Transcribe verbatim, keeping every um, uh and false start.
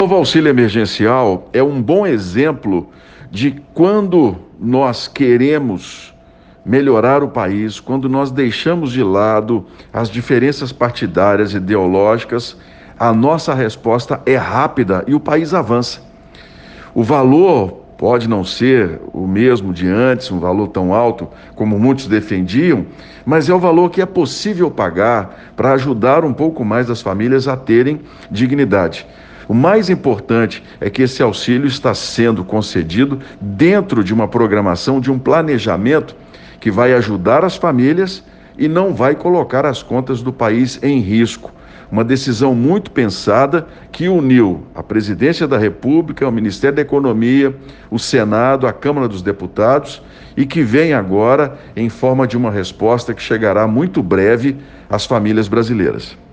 O novo auxílio emergencial é um bom exemplo de quando nós queremos melhorar o país, quando nós deixamos de lado as diferenças partidárias e ideológicas, a nossa resposta é rápida e o país avança. O valor pode não ser o mesmo de antes, um valor tão alto como muitos defendiam, mas é o valor que é possível pagar para ajudar um pouco mais as famílias a terem dignidade. O mais importante é que esse auxílio está sendo concedido dentro de uma programação, de um planejamento que vai ajudar as famílias e não vai colocar as contas do país em risco. Uma decisão muito pensada que uniu a Presidência da República, o Ministério da Economia, o Senado, a Câmara dos Deputados e que vem agora em forma de uma resposta que chegará muito breve às famílias brasileiras.